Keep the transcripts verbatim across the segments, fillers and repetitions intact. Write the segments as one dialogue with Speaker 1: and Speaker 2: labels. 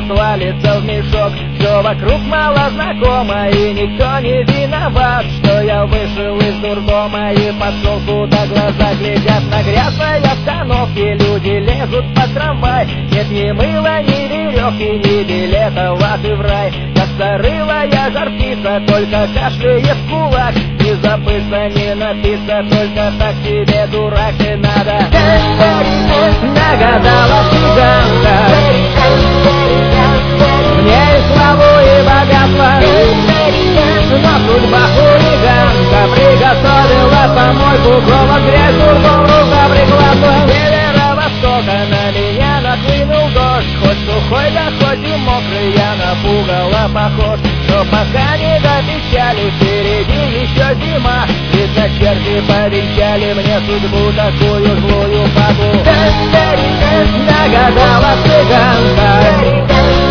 Speaker 1: свалится в мешок. Все вокруг мало знакомо, и никто не виноват, что я вышел из дурдома и пошел, куда глаза глядят. На грязной остановке люди лезут под трамвай. Нет ни мыла, ни веревки, ни билета в ад и в рай. Косорылая жар-птица только кашляет в кулак. Не запыться, не напиться, только так себе дурак и надо. Нагадала цыганка мне и славу, и богатство, но судьба хулиганка приготовила помойку, кровь, грязь, дурдом, рука прикладла. Северо-востока на меня нахлынул дождь, хоть сухой, да хоть и мокрый, я на пугало похож. Но пока не до печали, впереди еще зима. Видно, черти повенчали мне судьбу такую злую бабу. Нагадала цыганка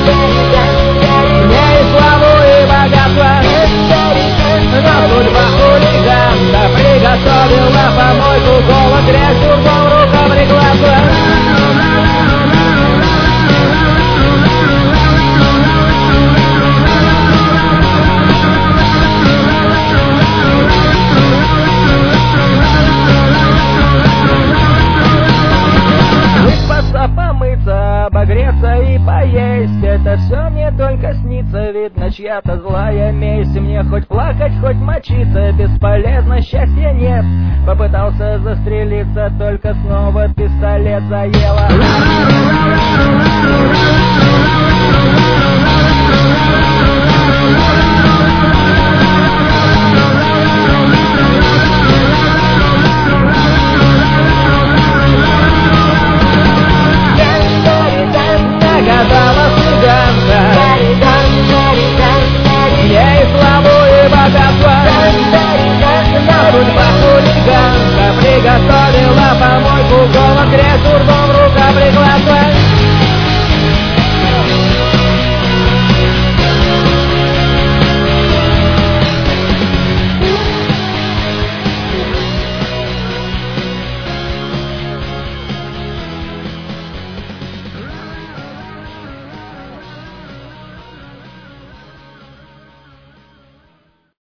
Speaker 1: мне и славу, и богатство, но судьба хулиганка приготовила помойку, голод, грязь, дурдом, рука прикладла. Помыться, обогреться и поесть, это все мне только снится, видно, чья-то злая месть. Мне хоть плакать, хоть мочиться, бесполезно, счастья нет. Попытался застрелиться, только снова пистолет заело.